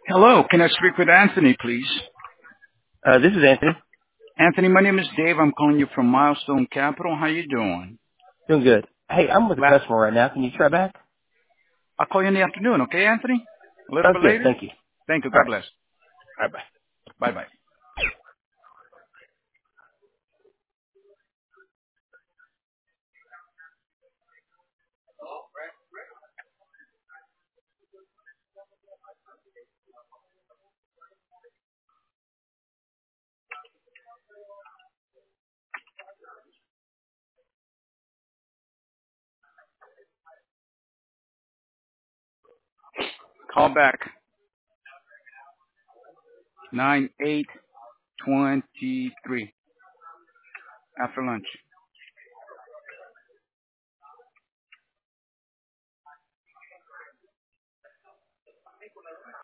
Hello, can I speak with Anthony, please? This is Anthony. Anthony, my name is Dave. I'm calling you from Milestone Capital. How you doing? Doing good. Hey, I'm with a La- customer right now. Can you try back? I'll call you in the afternoon, okay, Anthony? A little Sounds bit good. later? Thank you. Thank you. All God right. bless. All right. Bye. Bye-bye. Call back 9823 after lunch.